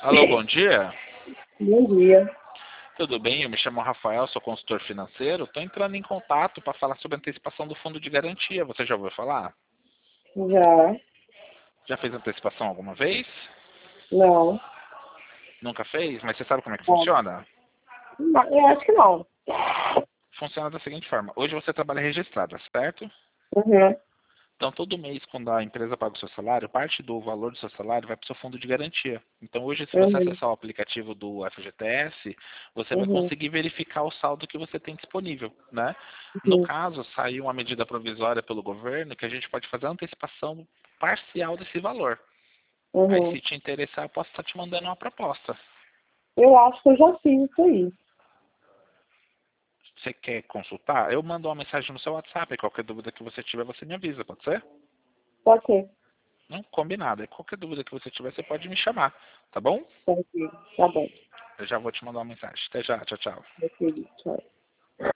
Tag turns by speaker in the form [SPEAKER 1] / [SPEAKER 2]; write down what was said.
[SPEAKER 1] Alô, bom dia.
[SPEAKER 2] Bom dia.
[SPEAKER 1] Tudo bem? Eu me chamo Rafael, sou consultor financeiro. Estou entrando em contato para falar sobre a antecipação do fundo de garantia. Você já ouviu falar?
[SPEAKER 2] Já?
[SPEAKER 1] Já fez antecipação alguma vez?
[SPEAKER 2] Não.
[SPEAKER 1] Nunca fez? Mas você sabe como é que
[SPEAKER 2] Não.
[SPEAKER 1] funciona?
[SPEAKER 2] Eu acho que não.
[SPEAKER 1] Funciona da seguinte forma. Hoje você trabalha registrada, certo?
[SPEAKER 2] Uhum.
[SPEAKER 1] Então, todo mês, quando a empresa paga o seu salário, parte do valor do seu salário vai para o seu fundo de garantia. Então, hoje, se você
[SPEAKER 2] Uhum.
[SPEAKER 1] acessar o aplicativo do FGTS, você vai
[SPEAKER 2] Uhum.
[SPEAKER 1] conseguir verificar o saldo que você tem disponível, né? No
[SPEAKER 2] Uhum.
[SPEAKER 1] caso, saiu uma medida provisória pelo governo que a gente pode fazer a antecipação parcial desse valor. Aí,
[SPEAKER 2] Uhum.
[SPEAKER 1] se te interessar, eu posso estar te mandando uma proposta.
[SPEAKER 2] Eu acho que eu já fiz isso aí.
[SPEAKER 1] Você quer consultar? Eu mando uma mensagem no seu WhatsApp. Qualquer dúvida que você tiver, você me avisa, pode ser?
[SPEAKER 2] Pode ser.
[SPEAKER 1] Não, combinado. E qualquer dúvida que você tiver, você pode me chamar, tá bom?
[SPEAKER 2] Tranquilo. Tá bom.
[SPEAKER 1] Eu já vou te mandar uma mensagem. Até já. Tchau, tchau.
[SPEAKER 2] Ok. Tchau.